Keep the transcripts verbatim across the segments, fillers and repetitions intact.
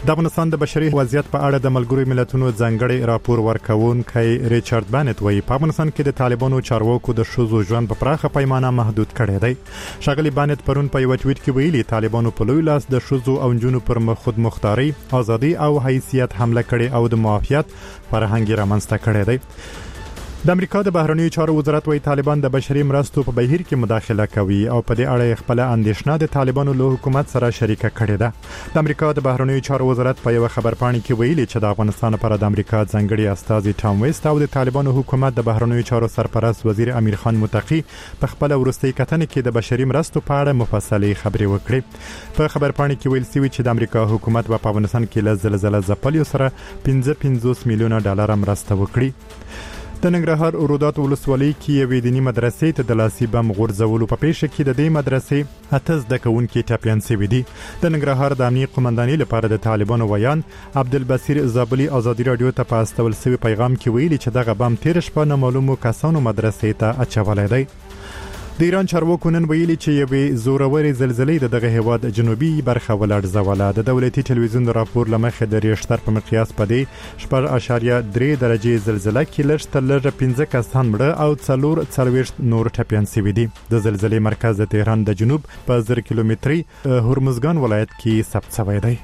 د افغانستان د بشري وضعیت په اړه د ملګرو ملتونو ځانګړي راپور ورکوونکی ریچارډ بانت وایي په افغانستان کې د طالبانو چارواکو د ښځو ژوند په پراخه پیمانه محدود کړی دی. ښاغلي بانت پرون په یو ټویټ کې ویلي طالبانو په لوی لاس د ښځو او نجونو پر خود مختاري، ازادي او حیثیت حمله کړې او د معافیت فرهنګ رامنځته کړی دی. د امریکا د بهرنیو چارو وزارت وايي طالبان د بشري مرستو په بهیر کې مداخله کوي او په دې اړه خپل اندېښنه د طالبانو له حکومت سره شریکه کړې ده. د امریکا د بهرنیو چارو وزارت په یو خبرپاڼه کې ویلي چې د افغانستان لپاره د امریکا ځانګړي استازي ټام ویست او د طالبانو حکومت د بهرنیو چارو سرپرست وزیر امیر خان متقی په خپل وروستي کتنه کې د بشري مرستو په اړه مفصلي خبرې وکړې. په خبرپاڼه کې ویل شوی چې د امریکا حکومت په افغانستان کې له زلزلې ځپلو سره پنځه پنځوس میلیونه ډالر مرسته وکړي. د ننګرهار رودات ولسوالۍ کې یوې دیني مدرسې ته د لاسي بم غورځولو په پیښه کې د دې مدرسې اته زده کوونکي ټپیان شوي دي. د ننګرهار د امنیت قومندانۍ لپاره د طالبانو ویان عبدالبصیر زابلي ازادي رادیو ته په استول شوی پیغام کې ویلي چې دغه بم تیر شپه نامعلومو کسانو مدرسې ته اچولی دی. د ایران چارواکو نن ویلي چې یوې زورورې زلزلې د دغه هیواد جنوبي برخه ولړزوله. د دولتي ټلویزیون راپور لمخې د ریشتر په مقیاس په دې شپږ اعشاریه درې درجې زلزله کې لږ تر لږه پنځه کسان مړه او څلور څلوېښت نور ټپیان شوي دي. د زلزلې مرکز د تهران د جنوب په زر کیلومتري هرمزګان ولایت کې ثبت شوی دی.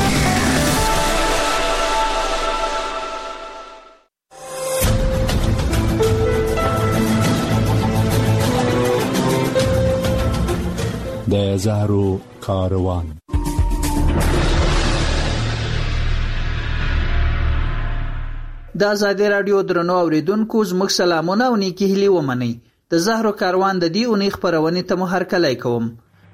د زهرو کاروان. د آزادي رادیو درنو اوریدونکو زموږ سلامونه او نیکی هیلې ومنئ. د زهرو کاروان د دې اونۍ خپرونې ته مو هرکلی کوم.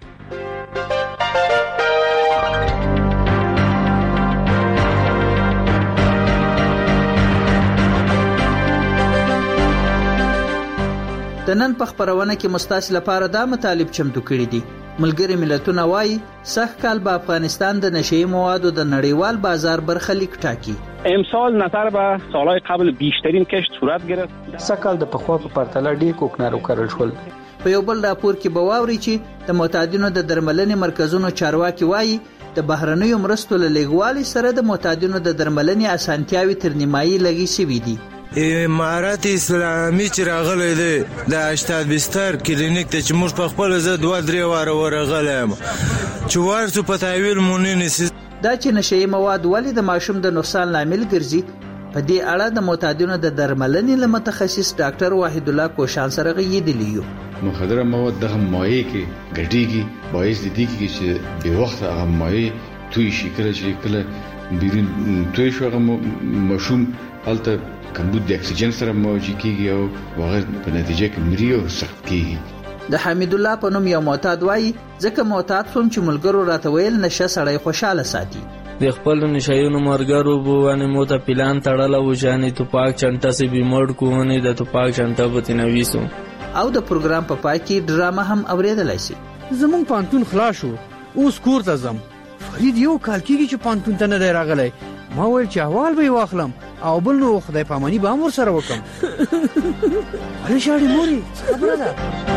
د نن په خپرونه کې مستاس لپاره دا مطالب چمتو کړي دي. ملګری ملتونه وايي سخت کال به افغانستان د نشئی موادو د نړیوال بازار برخلیک ټاکي. امسال نظر به سالهای قبل بیشترین کشت صورت گرفت. سکل د پخوا په پرتله ډیر کوکنارو کارل شول. په یو بل راپور کې به واوري چې د معتادینو د درملنې مرکزونو چارواکي وايي د بهرنیو مرستو له لګوالي سره د معتادینو د درملنې اسانتیاوي تر نیمایي لګي شوي دي. امارات اسلامي چې راغلی دی د اشتاد بستر کلینیک ته چې موږ په خپل زه دوه درې واره ورغلی یم چې ورسو په تحویل مو نه نیسي. دا چې نشئی مواد ولې د ماشوم د نقصان لامل ګرځي په دې اړه د معتادینو د درملنې له متخصص ډاکټر وحید الله کوشان سره غږېدلی یو. مخدره مواد دغه مایع کې ګډېږي باعث د دې کېږي چې بې وخته هغه مایع توی شي. کله چې کله بیرون توی شو هغه ماشوم هلته کمبود د اکسیجن سره موجود کیږي او هغه په نتیجه کې مري او سخت کیږي. د حمید الله په نوم یو معتاد وایي ځکه معتاد شوم چې ملګرو راته ویل نشه سړی خوشاله ساتي. د خپل نشایونو مرګرو بوونه مو ته پلان تړله و چې توپاک چنټه سي بیمړ کوونه د توپاک چنټه په تنويسو. او د پروګرام په پای کې ډرامه هم اوریدلای شي. زمون پانتون خلاص شو اوس کور ته ځم. فرید یو کال کېږي چې پانتون ته نه دی راغلی. ما ویل چې احوال به واخلم او بل نو خدای پامانی به امر سره وکم. علي شاړي موري خبره ده.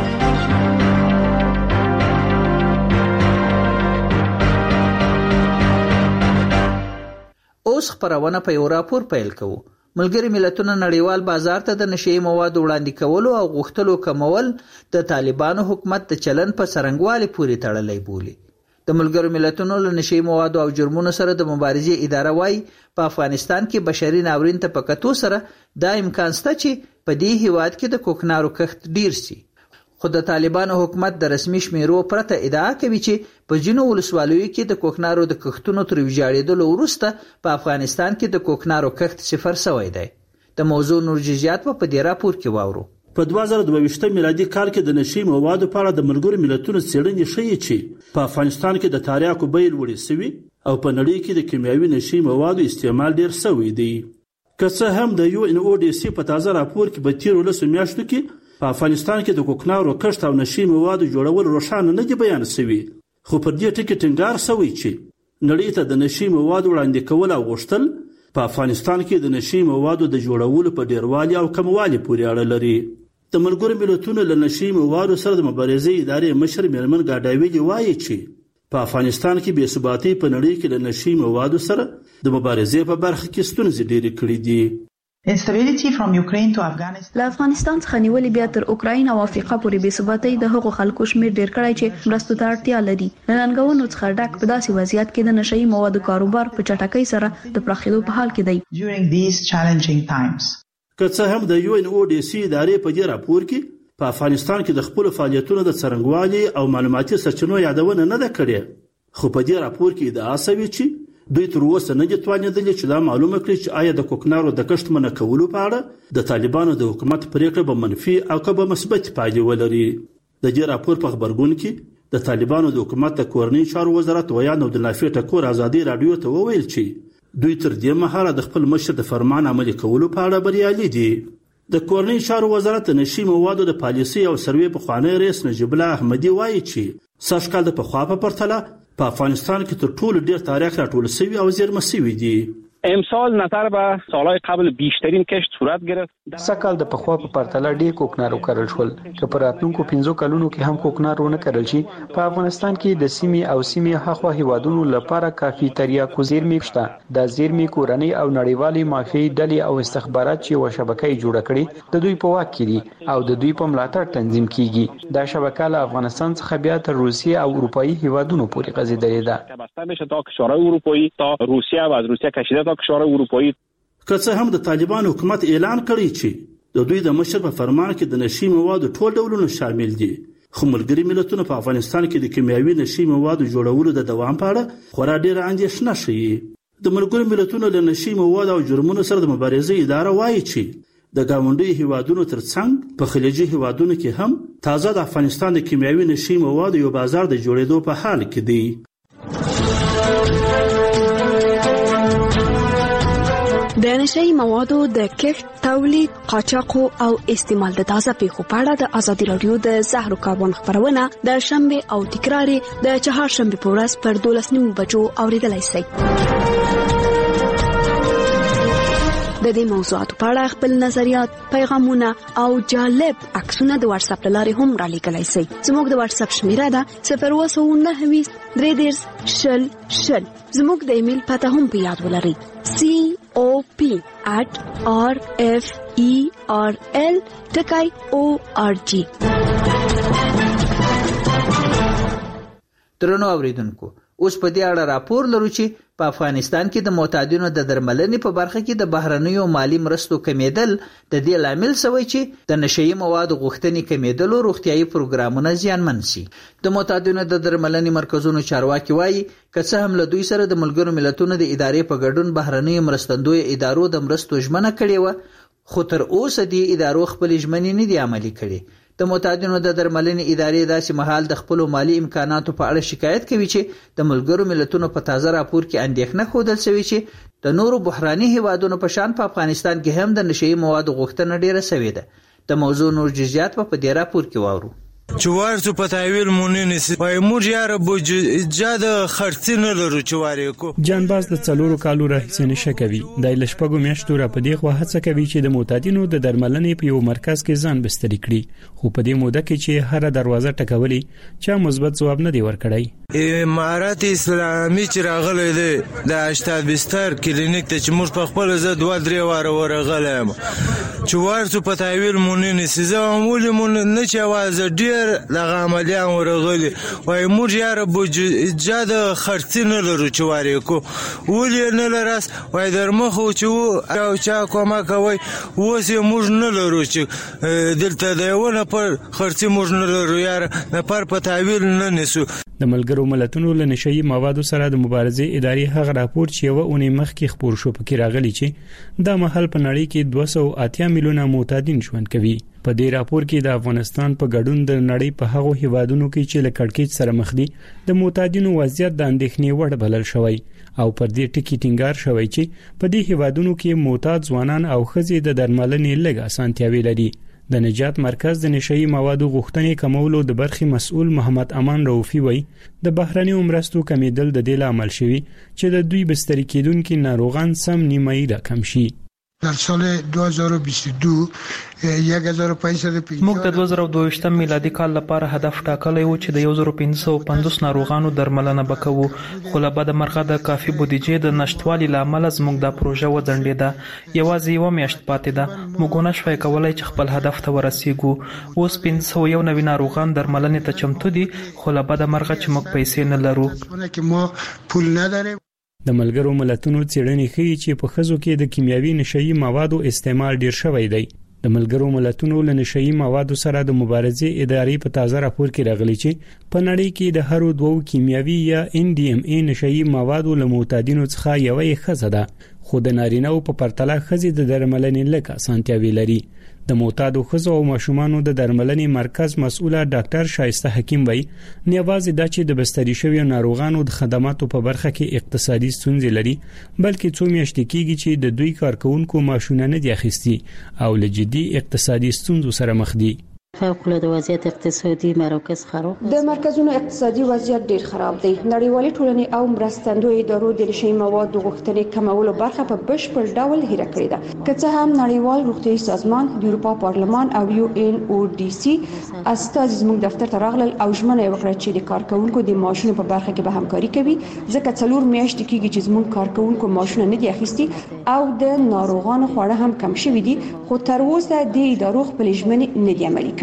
اوس خبرونه په یو راپور پیل کوو. ملګری ملتونه نړیوال بازار ته د نشئی موادو وړاندې کولو او غوښتلو کمول د طالبانو حکومت د چلن په څرنګوالي پورې تړلی بولي. د ملګرو ملتونو له نشئی موادو او جرمونو سره د مبارزې اداره وايي په افغانستان کې بشري ناورین ته په کتو سره دا امکان شته چې په دې هیواد کې د کوکنارو کښت ډیر شي. خو د طالبانو حکومت د رسمي شمیرو پرته ادعا کوي چې په ځینو ولسوالیو کې د کوکنارو د کښتونو تر ویجاړېدلو وروسته په افغانستان کې د کوکنارو کښت صفر شوی دی. د موضوع نور جزئیات په دې راپور کې واورو. په دوه زره دوه میلادي کال کې د نشئی موادو په اړه د ملګرو ملتونو څېړنې ښیي چې په افغانستان کې د تریاکو بیې لوړې شوي او په نړۍ کې د کیمیاوي نشئی موادو استعمال ډیر شوی دی. که څه هم د یو ان او ډي سي په تازه راپور کې په تیرو لسو میاشتو کې په افغانستان کې د کوکنارو کښت او نشئی موادو جوړول روښانه نه دي بیان شوي، خو پر دې ټکي ټینګار شوی چې نړۍ ته د نشئی موادو وړاندې کول او غوښتل په افغانستان کې د نشئی موادو د جوړولو په ډیروالي او کموالي پورې اړه لري. د ملګرو ملتونو له نشئی موادو سره د مبارزې ادارې مشر میرمن ګاډاویلي وایي چې په افغانستان کې بې ثباتۍ په نړۍ کې له نشي موادو سره د مبارزې په برخه کې ستونزې ډېرې کړې دي. له افغانستان څخه نیولې بیا تر اوکراین او افریقا پورې بې ثباتۍ د هغو خلکو شمېر ډېر کړی چې مرستو ته اړتیا لري. له ننګونو څخه ډک په داسې وضعیت کې د نشهیي موادو کاروبار په چټکۍ سره د پراخېدو په حال کې دی. که څه هم د یو ان او ډي سي ادارې په دې راپور کې په افغانستان کې د خپل فعالیتونو د څرنګوالي او معلوماتي سرچینو یادونه نه ده کړې، خو په دې راپور کې ادعا شوې چې دوی تر اوسه نه دي توانېدلي چې دا معلومه کړي چې آیا د کوکنارو د کښت منع کولو په اړه د طالبانو د حکومت پریکړه به منفي او که به مثبت پایلې ولري. د دې راپور په خبرګون کې د طالبانو د حکومت د کورنۍ چارو وزارت ویان عبدالنافع ټکور ازادي راډیو ته وویل چې دوی تر دې مهاله د خپل مشر د فرمان عملي کولو په اړه بریالي دي. د کورنۍ چارو وزارت د نشي موادو د پالیسي او سروې پخوانی رئیس نجیب الله احمدي وایي چې سږ کال د پخوا په پرتله په افغانستان کې تر ټولو ډېر تاریخ راټول شوی او زیرمه شوی دی. امسال نظر به سالهای قبل بیشترین کشت صورت گرفت. سږکال د پخوا په پرتله ډېر کوکنار وکرل شول. که په راتلونکو پنځو کلونو کې هم کوکنار ونه کرل شي، په افغانستان کې د سیمې او سیمې هاخوا هیوادونو لپاره کافي تریاکو زیرمې شته. دا زیرمې کورنۍ او نړیوالې مافیایي ډلې او استخبارات چې یوه شبکه یې جوړه کړې د دوی په واک کې دي او د دوی په ملاتړ تنظیم کیږي. دا شبکه له افغانستان څخه بیا تر روسیې او اروپایي هیوادونو پورې غځېدلې ده. بسته بشه تا کشورهای اروپایی تا روسیه و از روسیه کشیده تا کشورهای اروپایی. که څه هم د طالبانو حکومت اعلان کړی چې د دوی د مشر په فرمان کې د نشي موادو ټول ډولونه شامل دي، خو ملګري ملتونه په افغانستان کې د کیمیاوي نشي موادو جوړولو د دوام په اړه خورا ډېره اندېښنه ښیي. د ملګرو ملتونو له نشي موادو او جرمونو سره د مبارزې اداره وایي چې د ګاونډیو هیوادونو ترڅنګ په خلیجي هیوادونو کې هم تازه د افغانستان د کیمیاوي نشي موادو یو بازار د جوړېدو په حال کې دی. د نشهیي موادو د کښت، تولید، قاچاق او استعمال د تازه پیښو په اړه د ازادي راډیو د زهرو کاروان خبرونه د شنبه او تکرار د چهارشنبه په ورځ پر دولس نیمو بجو اوریدلای شئ. د دې موضوعاتو په اړه خپل نظریات، پیغامونه او جالب عکسونه د واتس اپ لارې هم را لیږلی شئ. زموږ د واتس اپ شمیره ده صفر اووه سوه نهه ویشت درې دېرش شل شل. زموږ د ایمیل پته هم په یاد ولرئ: سی او پی at r f e r l ټکی او ار جی. درنو اوریدونکو، اوس په دې اړه راپور لرو چې په افغانستان کې د معتادینو د درملنې په برخه کې د بهرنیو مالی مرستو کمیدل د دې لامل شوی چې د نشهیي موادو غوښتنې کمیدل او روغتیايي پروګرامونه زیانمن شي. د معتادینو د درملنې مرکزونو چارواکي وایي که څه هم له دوی سره د ملګرو ملتونو د ادارې په ګډون بهرنیو مرستندوی ادارو د مرستو ژمنه کړې و، خو تر اوسه دې ادارو خپل ژمنې نه دي عملي کړې. د معتادینو د درملنې ادارې داسې مهال د خپل مالی امکاناتو په اړه شکایت کوي چې د ملګرو ملتونو په تازه راپور کې اندېښنه ښودل شوې چې د نورو بحراني هیوادونو په شان په افغانستان کې هم د نشهیي موادو غوښتنه ډیره شوې ده. د موضوع نور جزئیات په دې راپور کې واورو. چوارڅو په تحویل مونږ نسی وای موږ یار بوجاده خرڅ نه لرو چوارې کو. جانباز د څلورو کالو راهیسې نشه کوي. د لشپګو میاشتو را په دې خو هڅه کوي چې د معتادینو د درملنې په یو مرکز کې ځان بستري کړي، خو په دې موده کې چې هر دروازه ټکولې چا مثبت ځواب نه دی ورکړی. امارات اسلامي چې راغلی دی د اشتاد بستر کلینیک ته چې موږ په خپل زه دوه درې واره ورغلم چوارڅو په تحویل مونږ نسی زه ولې مونږ نه چې आवाज ډیر دغه عملیان ورغلي وای موږ یار بوجاده خرڅ نه لرو چوارې کو ولې نه لراس وای درمخو چې او چا کومه کوي اوس موږ نه لرو چې دلته دیونه پر خرڅ موږ نه لرو یار نه پر په تحویل نه نسو. د ملګرو ملتونو له نشهیي موادو سره د مبارزې ادارې هغه راپور چې یو اونۍ مخکې خپور شو پکې راغلی چې دا مهال په نړۍ کې دوه سوه اتیا میلیونه معتادین ژوند کوي. په دې راپور کې د افغانستان په ګډون د نړۍ په هغو هیوادونو کې چې له کړکېچ سره مخ دي د معتادینو وضعیت د اندېښنې وړ بلل شوی او پر دې ټکی ټینګار شوی چې په دې هیوادونو کې معتاد ځوانان او ښځې د درملنې لږ اسانتیاوې لري. د نجات مرکز د نشهیي موادو غوښتنې کمولو د برخې مسؤل محمد امان رؤفي وایي د بهرنیو مرستو کمیدل د دې لامل شوی چې د دوی بستري کېدونکو ناروغان سم نیمایي راکم شي. در سال دو هزار و بیست و دو یک هزار و پنځصد موږ د دوه زره دوه ویشتم میلادي کال لپاره هدف ټاکلی و چې د یو زر پنځه سوه پنځوس ناروغانو درملنه وکړو، خو له بده مرغه د کافي بودیجې د نشټوالي له امله زموږ دا پروژه وځنډېده. یوازې یوه میاشت پاتې ده. موږ ونه شوای کولی چې خپل هدف ته ورسیږو. اوس پنځه سوه یو نوي ناروغان درملنې ته چمتو دي، خو له بده مرغه چې موږ پیسې نه لرو. د ملګرو ملتونو څېړنې ښیي چې په ښځو کې د کیمیاوي نشهیي موادو استعمال ډیر شوی دی. د ملګرو ملتونو له نشهیي موادو سره د مبارزې ادارې په تازه راپور کې راغلی چې په نړۍ کې د هرو دوو کیمیاوي یا ان ډي ام ای نشهیي موادو له معتادینو څخه یوه یې ښځه ده، خو د نارینه‌و په پرتله ښځې د درملنې لږ اسانتیاوې لري. د معتادو ښځو او ماشومانو د درملنې مرکز مسؤله ډاکټر شایسته حکیم وایي نه یوازې دا چې د بستري شویو ناروغانو د خدماتو په برخه کې اقتصادي ستونزې لري، بلکې څو میاشتې کېږي چې د دوی کارکونکو معاشونه نه دي اخیستي او له جدي اقتصادي ستونزو سره مخ دي. فوق‌العاده وضعیت اقتصادي مراکز خراب د مرکزونو اقتصادي وضعیت ډیر خراب دی. نړیوالې ټولنې او مرستندوی ادارو د نشهیي موادو غوښتنې کمولو برخه په بشپړ ډول هیره کړې ده. که څه هم نړیوال روغتیايي سازمان، د اروپا پارلمان او یو ان او ډي سي استازي زموږ دفتر ته راغلل او ژمنه وکړه چې د کارکونکو د معاشونو په برخه کې به همکاري کوي، ځکه څلور میاشتې کېږي چې زموږ کارکونکو معاشونه نه دي اخیستي او د ناروغانو خواړه هم کم شوي دي، خو تر اوسه د ادارو خپل ژمنې نه دي عملي کړي.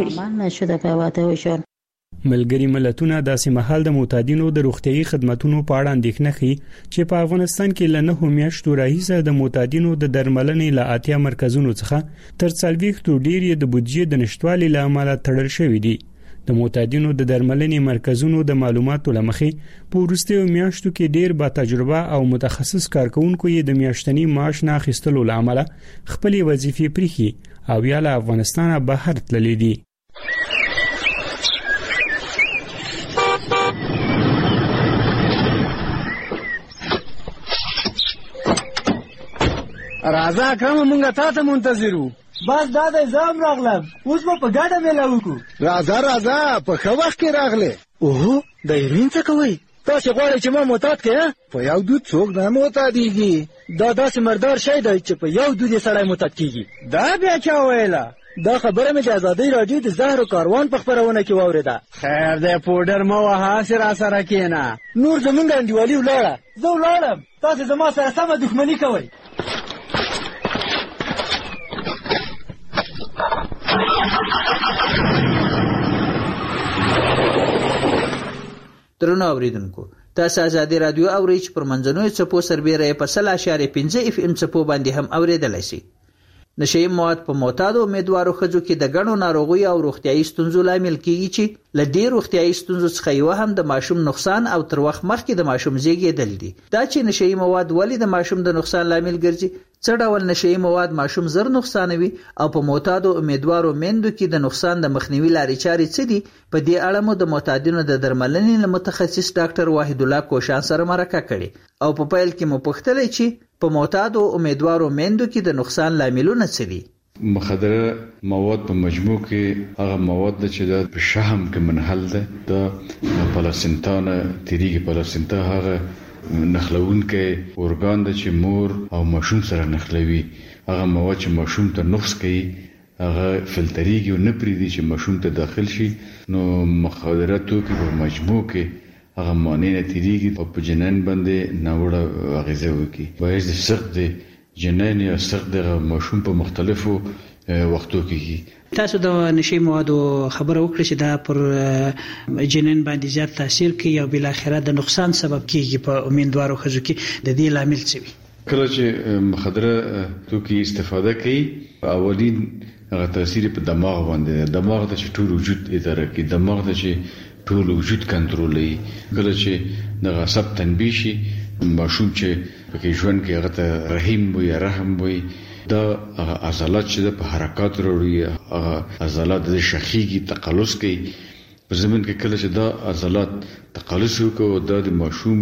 ملګري ملتونه داسې مهال د معتادینو د روغتيایي خدماتو په اړه اندېښنه کوي چې په افغانستان کې له نهو میاشتو راهیسه د معتادینو د درملنې له اتیا مرکزونو څخه تر څلوېښتو ډېر یې د بودیجې د نشټوالي له امله تړل شوي دي. د معتادینو د درملنې مرکزونو د معلوماتو لمخې په وروستیو میاشتو کې ډېر با تجربه او متخصص کارکونکو یې د میاشتني معاش نه اخیستلو له امله خپلې وظیفې پریښي او یا له افغانستانه بهر تللي دي. راځه اکرم مونږه تا ته منتظرو. بس دا د زام راغلم، اوس به په ګډه میله وکړو. راځه راځه په ښه وخت کې راغلې. اوه د هیروین څه کوئ؟ تاسې غواړئ چې ما معتاد کړې؟ په یو دود څوک نه معتادېږي. دا داسې مردار شی دی چې په یو دود یې سړی معتاد کېږي. دا بیا چا ویله؟ دا خبره مې د ازادۍ راډیو د زهرو کاروان په خپرونه کې واورېده. خیر دی پوډر مه وهه، هسې راسره کښېنه. نور زمونږ انډیوالي ولاړه. زه ولاړم، تاسې زما سره سمه دښمني کوئ. درنو اوریدونکو، تاسو آزادي رادیو اورئ چې پر منځنوي څپو سربېره په سل اشاریه پنځه اف ام څپو باندې هم اوریدلای شئ. نشهیي مواد په معتادو امیدوارو ښځو کې د ګڼو ناروغیو او روغتیایي ستونزو لامل کیږي چې له دې روغتیایي ستونزو څخه یو هم د ماشوم نقصان او تر وخت مخکې د ماشوم زیږیدل دي. دا چې نشهیي مواد ولې د ماشوم د نقصان لامل ګرځي، څه ډول نشهیي مواد ماشوم زر نقصانوي او په معتادو امیدوارو میندو کې د نقصان د مخنیوي لارې چارې څه دي، په دې اړه مو د معتادینو د درملنې له متخصص ډاکټر واحد الله کوشان سره مرکه کړې او په پیل کې مو پوښتلې چې په معتادو امیدوارو میندو کې د نقصان لاملونه څه دي. مخدره مواد په مجموع کې هغه مواد چې د په شحم کې منحل ده، د پلاسینتا نه تیریږي. پلاسینتا هغه نخلونکې اورګان ده چې مور او ماشوم سره نخلوي. هغه مواد چې ماشوم ته نقص کوي هغه فلتریږي او نه پریږدي چې ماشوم ته داخل شي. نو مخدره توکي په مجموع کې هغه معنی نه تیریږي او په جنین باندې ناوړه اغیزه وکړي. باید سخت دی جنین یا سخت د ماشوم په مختلفو وختو کې. تاسو د نشهیي موادو خبره وکړه چې دا پر جنین باندې زیات تاثیر کوي او بل اخره د نقصان سبب کیږي په امیندوارو ښځو کې، د دې لامل څه وي؟ کله چې مخدره توکي استفاده کوي، اولین هغه تاثیر په دماغ باندې، دماغ د ټول وجود اداره کوي، دماغ د ټول وجود کنټرولوي. کله چې د غصب تنبیه شي، ماشوم چې پکې ژوند کې هغه ته رحیم وي رحم وي، دا هغه عضلات چې په حرکات وروړي، هغه عضلات د شخیږي تقلص کوي. په زمين کې کله چې دا عضلات تقلص وکړي، دا د ماشوم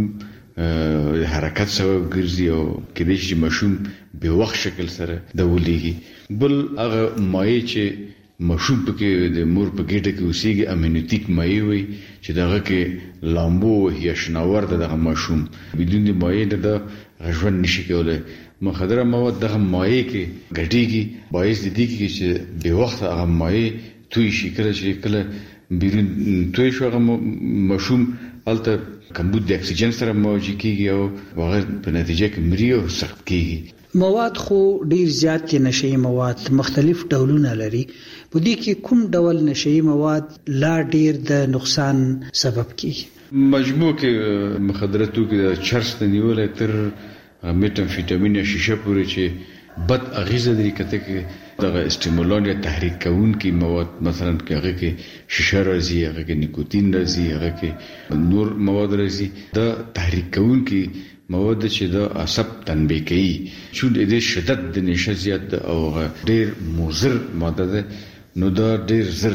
حرکت سبب ګرځي او کله چې ماشوم به وخت شکل سره د ولېږي. بل هغه مایع چې ماشوم پکې د مور په ګډه کې اوسېږي، امینوتیک مایع وي چې دغه کې لامبو یا شناور دغه ماشوم بدون د مایع د ژوند نشي کولای. مخدره مواد دغه مایع کې ګډيږي باعث دي چې به وخت هغه مایع توی شي کله چې کله بیرون توی شو هغه مشوم الته کمبود د اکسیجن سره موجي کیږي او هغه په نتیجه کې مري او سخت کیږي. مواد خو ډیر زیات کې نشئی مواد مختلف ډولونه لري، په دې کې کوم ډول نشئی مواد لا ډیر د نقصان سبب کیږي؟ مجموع کې مخدراتو کې چرس د نیول تر میتامفیټامین یا شیشه پورې چې بد اغیزه لري، کته کې دغه استیمولان یا تحریک کوونکي مواد مثلا کې هغه کې شیشه راځي، هغه کې نیکوتین راځي، هغه کې نور مواد راځي. دا تحریک کوونکي مواد چې د عصب تنبیه کوي چې د شدت د نشه زیات او ډیر مضر ماده ده، نو دا ډیر زر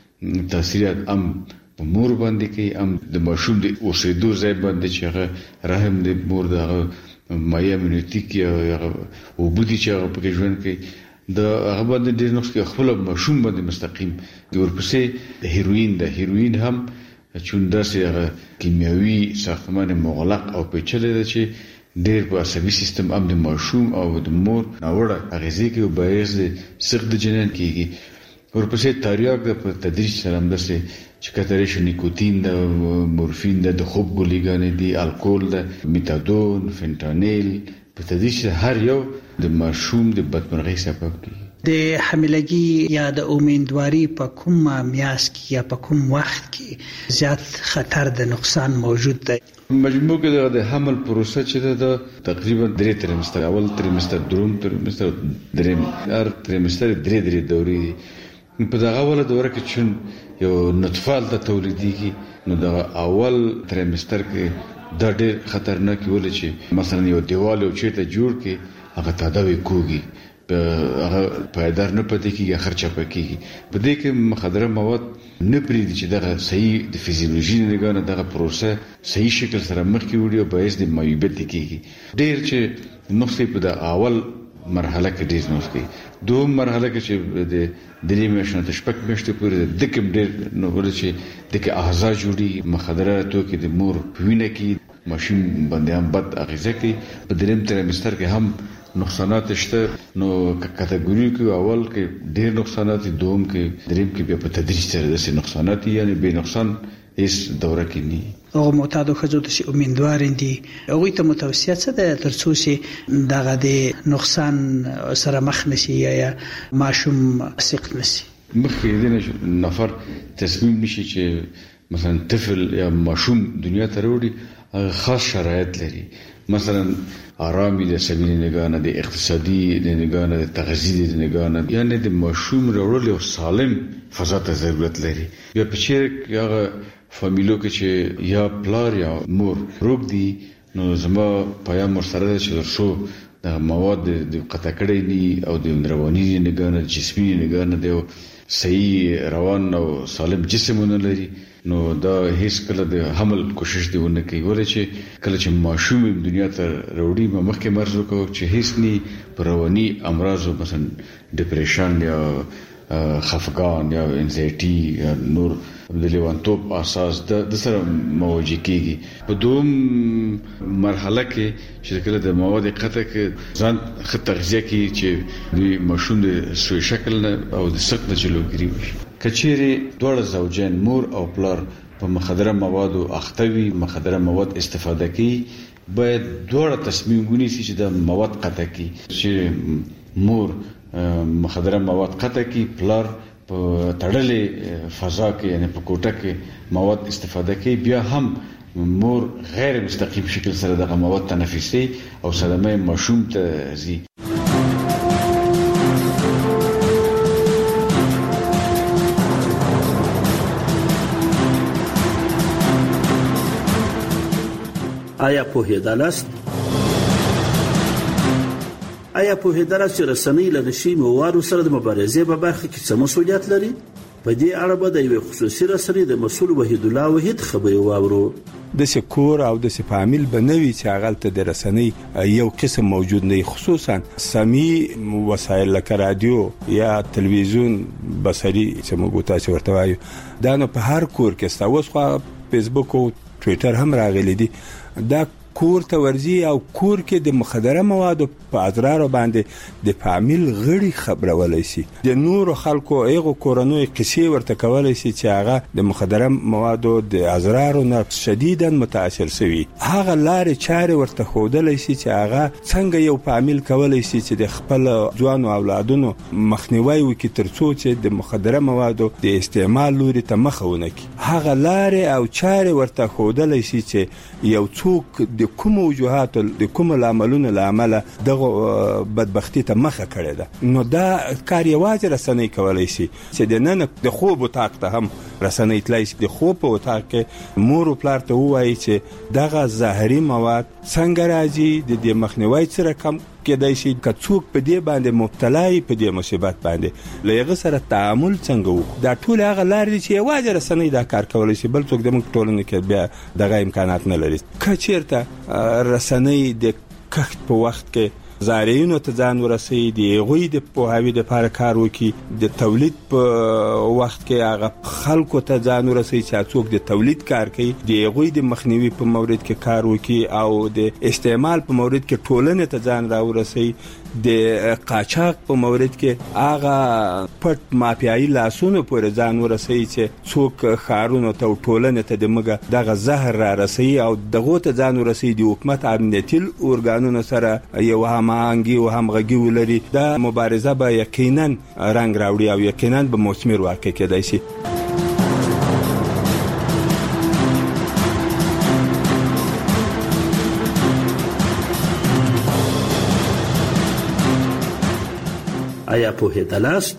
تاثیرات ام په مور باندې کوي، ام د ماشوم د اوسېدو ځای باندې چې هغه رحم د مور د مایع امنیتیک یا او بودی چې هغه په ژوند کې د هغه باندې ډیر نقص کې خپل ماشوم باندې مستقیم د ورپسې د هیروین د هیروین هم چوندا سره کیمیاوي ساختمان مغلق او پیچلې ده چې ډیر په عصبي سیستم هم د ماشوم او د مور ناوړه اغیزې کوي او باعث سخت د جنین کیږي. ورپسې تریاک د په تدریج سره هم دسه چې کترې شو نیکوتین د مورفین د خوب ګولېګانې دي، الکول د میتادون فنټانیل په تدریج هر یو د ماشوم د بدمرغۍ سبب کیږي. د حاملګي یا د امیندواري په کوم میاس کې یا په کوم وخت کې زیات خطر د نقصان موجود دی؟ مجموع کې د حمل پروسه چې د تقریبا درې تریمستر، اول تریمستر، دوم تریمستر، دریم هر تریمستر درې درې دورې په دغه اوله دوره کې چې یو نطفه د تولیدېږي، نو د اول تریمستر کې د ډېر خطرناک ویل چې مثلا یو دیوال او چیرته جوړ کې هغه تداوی کوي هغه پایدار نه پاتې کیږي، خرچه پکېږي. په دې کې مخدره مواد نه پریږدي چې دغه صحیح د فزیولوژي نه دغه پروسه صحیح شکل سره مخکې وړي او باعث د معیوبیت کیږي. ډېر چې نقصې په د اول مرحله کې ډېر نقصې، دوم مرحله کې چې د درې میاشتې تر شپږ میاشتې پورې د کوم ډېر نو ول چې د کې اعضاء جوړي مخدره توکي د مور وینه کې ماشوم باندې هم بد اغیزه کوي. په دریم تریمستر کې هم نقصانات شته، نو کټګوري کې اول کې ډېر نقصانات، دوم کې دریم کې بیا په تدریج سره د نقصانات یعنی به نقصان هیڅ دوره کې نه. او معتادو خزو ته امیدوار دي هغه ته متوسط څه ده ترڅو چې دغه د نقصان سره مخ نشي یا ماشوم سقط نشي؟ مخکې دې نفر تصمیم نشي چې مثلا طفل یا ماشوم دنیا ته وروړي خاص شرایط لري، مثلا آرامی د سبیل نگانه د اقتصادي د نگانه د تغذیه د نگانه یعنی د ماشوم وروړل او سالم فضا ته ضرورت لري. یا په چیرې هغه فامیلو کې چې یا پلار یا مور روغ دي، نو زما پیام ورسره چې شو د مواد د قطع کړي دي او د رواني نگانه جسمي نگانه د صحیح روان او سالم جسمونه لري، نو دا هیڅ کله د حمل کوشش دی ونه کوي. ولې چې کله چې ماشوم دنیا ته وروړي مخکې مرز وکړو چې هیڅ ني پرواني امراض مثلا ډیپریشن یا خفقان یا انزایټي یا نور د لیوانتوب اساس د سره مواجه کیږي. په دوم مرحله کې چې کله د مواد قطع کې ځان خط تغذیه کوي چې د ماشوم د سوی شکل او د سقط جلوګیری وشي. کچېری دوړ زوجین مور او پلار په مخدره موادو اختوي مخدره مواد استفاده کوي، باید دوړ تصمیم ونیسي چې د مواد قطع کوي، چې مور مخدره مواد قطع کوي، پلار په تړلې فضا کې یعنی په کوټه کې مواد استفاده کوي، بیا هم مور غیر مستقیم شکل سره دغه مواد تنفسي او صدمه ماشوم ته زی. آیا پوهېدلاست؟ آیا پوهېدلاست چې رسنۍ له نشي موادو سره د مبارزې په برخه کې څه مسؤلیت لري؟ په دې اړه به د یوې خصوصي رسنۍ د مسؤل وحید الله وحید خبرې واورو. د سکور او د فامیل بنوي چې هغه د رسنۍ یو قسم موجود نه، خصوصا سمي وسایل لکه رادیو یا تلویزیون بصري چې موږ تاسو ورته وایو، دا نو په هر کور کې ستاسو خو فیسبوک او ټوئیټر هم راغلي دي. دا کور ته ورځي او کور کې د مخدره موادو په اضرارو باندې د فامیل غړي خبرولای شي. د نورو خلکو ایغو کورنوي قصې ورته کولای شي چې هغه د مخدره موادو د اضرارو نه شدیداً متاثر شوی. هغه لارې چارې ورته ښودلی شي چې هغه څنګه یو فامیل کولی شي چې د خپل ځوانو اولادونو مخنیوی وکړي تر څو چې د مخدره موادو د استعمال لوري ته مخه ونه کړي. هغه لارې او چارې ورته ښودلی شي چې یو څوک د کومو وجوهاتو د کومو لاملونو له امله دغه بدبختي ته مخه کړې ده. نو دا کار یوازې رسنۍ کولی شي چې د نن د خوب اتاق ته هم رسنۍ تللی شي. د خوب په اتاق کې مور و پلار ته ووایي چې دغه زهري مواد څنګه راځي، د دې مخنیوی سره کم کېدای شي، که څوک په دې باندې مبتلا وي په دې مصیبت باندې له هغه سره تعامل څنګه وکړو. دا ټول هغه لارې دي چې یوازې رسنۍ دا کار کولی شي، بل څوک د موږ ټولنې کې بیا دغه امکانات نه لري. که چېرته رسنۍ د کښت په وخت کې زارعینو ته ځان ورسوي، د هغوی د پوهاوي دپاره کار وکړي، د تولید په وخت کې هغه خلکو ته ځان ورسوي چې څوک د تولید کار کوي، د هغوی د مخنیوي په مورد کې کار وکړي او د استعمال په مورد کې ټولنې ته ځان راورسوي. د قاچاق په مورد کې هغه پټ مافیایي لاسونو پورې ځان ورسوي چې څوک ښارونو ته او ټولنې ته د مګه دغه زهر را رسوي او دغو ته ځان ورسوي. د حکومت امنیتي ارګانونو سره یو هماهنګي او همغږي ولري. دا مبارزه به یقینا رنګ راوړي او یقینا به مثمر واقع کېدای شي. آیا پوهېدلاست؟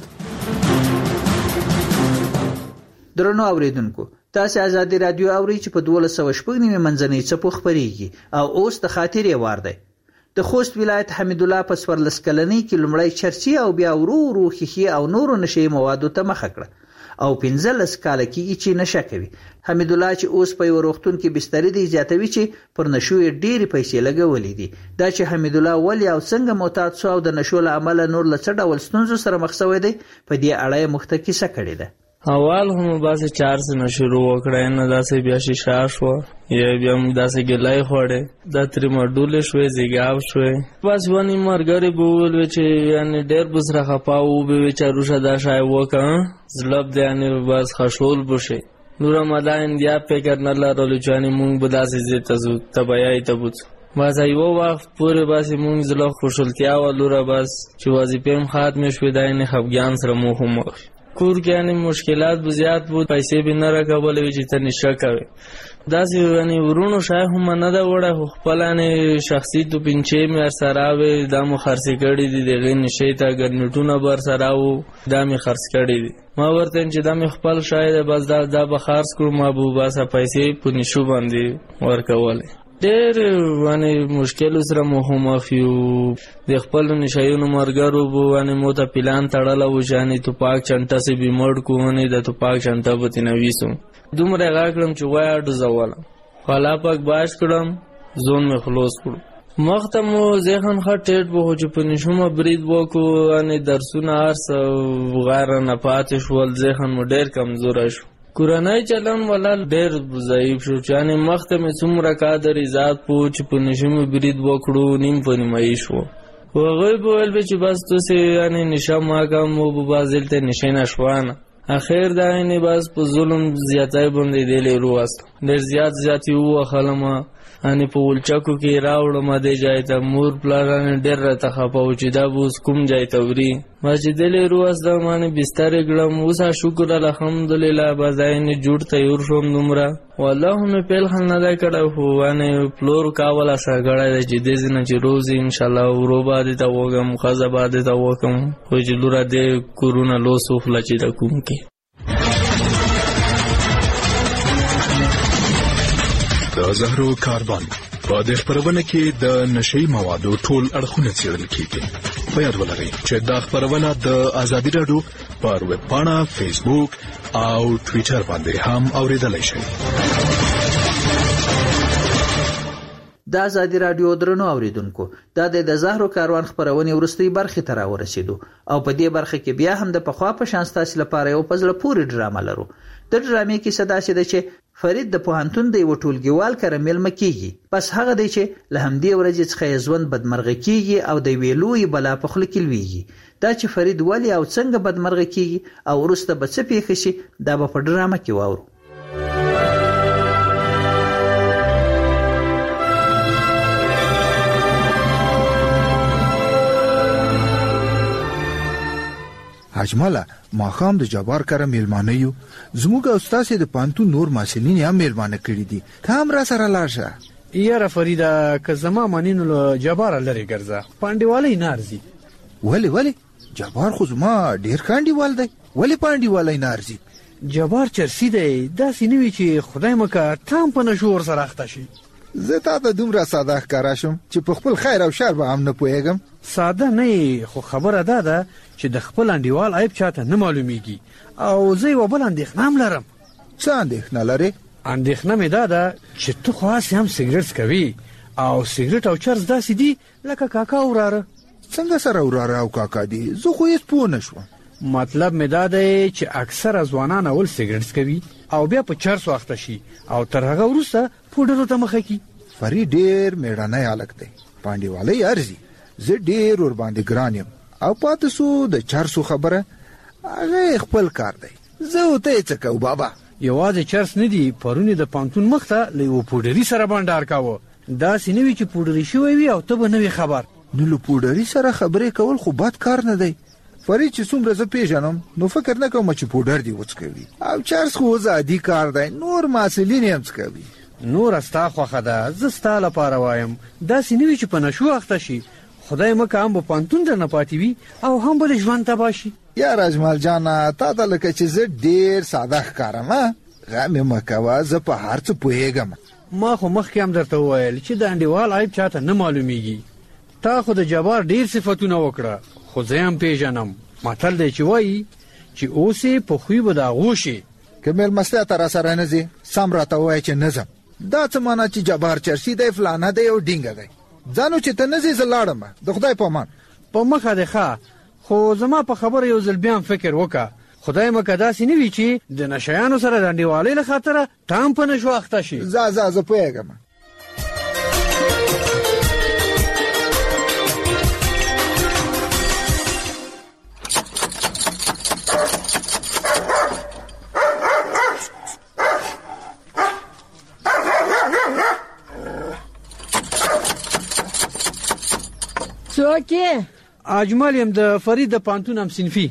درنو اوریدونکو، تاسو آزادي رادیو اورئ چې په دولس سوه شپږ نیمې منځنۍ څپو خپرېږي او اوس د خاطرې وار دی. د خوست ولایت حمید الله په څوارلس کلنۍ کې لومړی چرسي او بیا ورو ورو ښیښې او نورو نشهیي موادو ته مخه کړه او پنځلس کاله کېږي چې نشه کوي. حمید الله چې اوس په یو روغتون کې بستري دی زیاتوي چې پر نشو یې ډېرې پیسې لګولې دي. دا چې حمید الله ولې او څنګه معتاد شو او د نشو له امله نور له څه ډول ستونزو سره مخ شوی دی، په دې اړه یې موږ ته کیسه کړې ده. اول هم باسه چار سنه شروع وکړای نه داسې بیا شیشه شو یا بیا موږ داسې ګلای خوړې دا تر مډول شوې زیګاو شوې بس ونی مرګري بول چې یعنی ډېر بسره خپاو به چارو شدا شای وکا زلب دی یعنی بس خشول بشه نور مدا اندیا فکر نه لرلو چې موږ به داسې زیته زو تبعای تبوت بس ایو وخت پورې بس موږ زلو خوشالتیا ولوره بس چې وظیفه ختم شوې دا نه خفګان سره مو هم کور کې یعنی مشکلات به زیات بود، پیسې به نه راکولې چې ته نشه کوي. داسې یعنی ورونو شای هم نه دا وړه خپل یعنی شخصي تو پنځه مې سره و دا مو خرڅ کړي دي دغه نشه ته ګرنټونه بر سره و دا مې خرڅ کړي دي. ما ورته چې دا مې خپل شاید بس دا دا به خرڅ کړم ما به بس پیسې په نشو باندې ورکولې. ډېر باندې مشکل سره مخامخ یو د خپل نشایونو مرګرو باندې مو ته پلان تړل او ځانې تو پاک چنټه سي بیمړ کوونه د تو پاک چنټه بتی نویسو دومره غاکړم چې وای اډ زواله خلا پاک باش کړم زون می خلاص کړم مخته مو ځهن خټټ وو چې په نشومه برید وکړو ان درسونه ارس غیر نه پاتې شول ځهن مو ډېر کمزور شو کورنۍ چلن ولل ډېر ضعیف شو چې مخته مې څومره قادر ذات پوچ په نشم برید وکړو نیم په نیمای شو هغه بول به چې بس تاسو یعنی نشه ما کوم مو بازل ته نشه نشوانه اخر دا نه بس په ظلم زیاتای باندې دی لرواست ډېر زیات زیاتی وو خلما ان په ولچکو کې راوړم د ځای ته مور پلان ډېر راته خپاو چې دا بوس کوم ځای ته وري مسجد له روز د معنی بستر ګړم اوسه شکر الحمدلله بازاین جوړ ته یور شوم نمره والله مې په خل نه دا کړه هو ان فلور کاولا سره د جدي زنه چې روز ان شاء الله ورو باندې تا وګم خزه باندې تا وکم خو چې لور د کورونا لو سوفلا چې دا کوم کې د زهرو کاربن په دې خبرونه کې د نشئی موادو ټول اړخونه څېړل کیږي. په یاد ولرئ چې دا خبرونه د ازادي رادیو پر ویب پاڼه، فیسبوک او ټوئیټر باندې هم اوریدلای شئ. د ازادي رادیو درنو اوریدونکو دا د زهرو کاروان خبرونه ورستۍ برخه ته راورسېدو او په دې برخه کې بیا هم د پخوا په شان تاسو لپاره یو پزله پوری ډرامه لرو. د ډرامې کیسه داسې ده چې فرید د پوهنتون د یو ټولګیوال کره میلمه کیږي، پس هغه دی چې له همدې ورځې څخه یې ژوند بدمرغه کیږي او د یوې لویې بلا په خوله کې لویږي. دا چې فرید ولې او څنګه بدمرغه کیږي او وروسته به څه پیښه شي دا به په ډرامه کې واورو. اجماله ماخام د جبار کره میلمانه یو، زموږ استاد د پانتو نور ماسنین هم میلمانه کړی دي، ته هم را سره لاړه. یاره فریده که زما مانینو له جبار لري ګرځه پانډیوالۍ نه ارزي. ولی ولی جبار خو زما ډیر کانډیوال دی، ولی پانډیوالۍ نه ارزي؟ جبار چرسی دی، داسې نه وي چې خدای مکه تام په نشو ورسره اخته شي. زه تا ته دومره ساده ښکاره شم چې په خپل خیر او شر به هم نه پوهېږم. ساده نه، خو خبره دا ده چې د خپل انډیوال عیب چاته نه معلومیږي او زه یوه بل اندېښنه هم لرم. څه اندېښنه لرې؟ اندېښنه مې دا ده چې ته خو هسې هم سګرټ کوي او سګرټ او چرس داسې دي لکه کاکا او وراره. څنګه سره وراره او کاکا دي؟ زه خو هېڅ پوه نه شوم. مطلب مې دا دی چې اکثره ځوانان اول سګرټ کوي او بیا په چرس واخته شي او تر هغه وروسته پوډرو ته مخه کی. فرید ډېر میړنی هلک دی، پانډیوالۍ ارزي. زه ډېر ورباندې ګران یم او پاتې سو د چرسو خبره، هغه خپل کار دی. زه او ته یې څه کوو بابا؟ یوازې چرس نه دي، پرون د پانتون مخ ته له یوه پوډري سره بانډار کاوه. داسې نه وي چې پوډري شوی وي او ته به نه وي خبر. نو له پوډري سره خبرې کول خو بد کار نه دی. فرید چې څومره زه پیژنم نو فکر نه کوم چې پوډر دی وڅکوي او چرس خو اوس عادي کار دی، نور محصلین یې هم څکوي. نور ستا خوښه ده، زه ستا لپاره وایم داسې نه وي چې په نشو اخته شي. خدای مکه هم به پانتون درنه پاتې وي او هم به ژوند تباه شي. یار اجمل جانه تا ته لکه چې زه ډېر ساده ښکارم. غم یې مه کوه، زه په هر څه پوهېږم. ما خو مخکې هم درته وویل چې د انډیوال عیب چاته نه معلومیږي. تا خو د جبار ډېر صفتونه وکړه خو زه هم پیژنم. متل دی چې وایي چې اوس یې په خوی به د هغو شي. که مېلمستیا ته راسره نه ځې سم راته ووایه چې نه ځم. دا څه معنا چې جبار چرسي دی، فلانه دی او ډینګه دی. ځانو چې ته نه ځې زه لاړم، د خدای په امان. په مخه دی ښه، خو زما په خبره یو ځل بیا هم فکر وکړه. خدای مکه داسې نه وي چې د نشیانو سره د انډیوالۍ له خاطره ته هم په نشو اخته شي. ځه ځه زه پوهېږم. څوک یې؟ اجمل یم، د فرید د پانتون هم صنفي.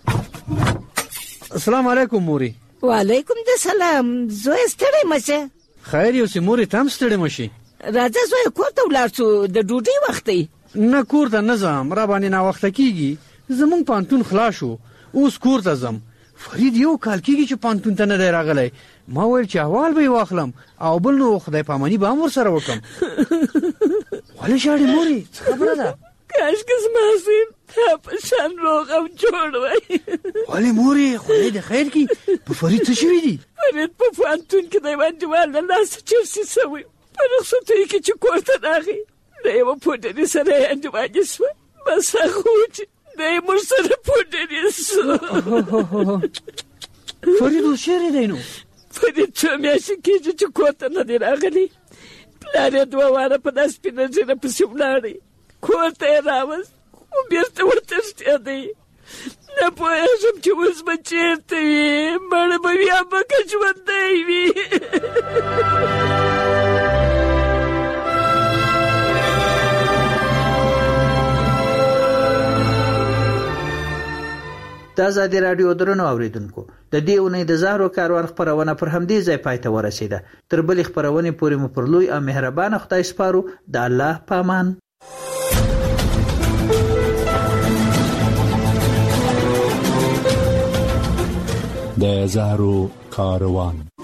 السلام علیکم موري. وعلیکم د سلام. زوی ستړی مه شه. خیر یوسې موري ته هم ستړی مه شي. راځه زوی کور ته ولاړ شو، د ډوډۍ وخت دی. نه کور ته نه ځم، را باندې ناوخته کېږي. زمونږ پانتون خلاص شو، اوس کور ته ځم. فرید یو کال کېږي چې پانتون ته نه دی راغلی. ما ویل چې احوال به یې واخلم او بل نو خدای پاماني به هم ورسره وکړم. ولې ژاړې موري؟ څه خبره ده؟ کاشکې زما زوی تا په شان روغ او جوړ وای. ولې مورې خدای دې خیر کړي، په فرید څه شوي دي؟ فرید په پوهنتون کې د یوه انډیوال له لاسه چرسي شوی. په رخصتیو کې چې کور ته راغی د یوه پوډري سره یې انډیوالي شوه. بس هغه و چې د یې موږ سره پوډري شو. فرید اوس چېرې دی نو؟ فرید څو میاشتې کېږي چې کور ته نه دی راغلی. پلار یې دوه واره په دا سپینه ږیره پسې ولاړی. کور ته یې راوست خو بېرته ورتښتېدی. نه پوهېږم چې اوس به چېرته وي، مړه به وي یا به که ژوندی وي. د ازادي راډیو درنو اوریدونکو، د دې اونۍ د زهرو کاروان خپرونه پر همدې ځای پای ته ورسېده. تر بلې خپرونې پورې مو پر لوی او مهربانه خدای سپارو. د الله په امان. د زهرو کاروان.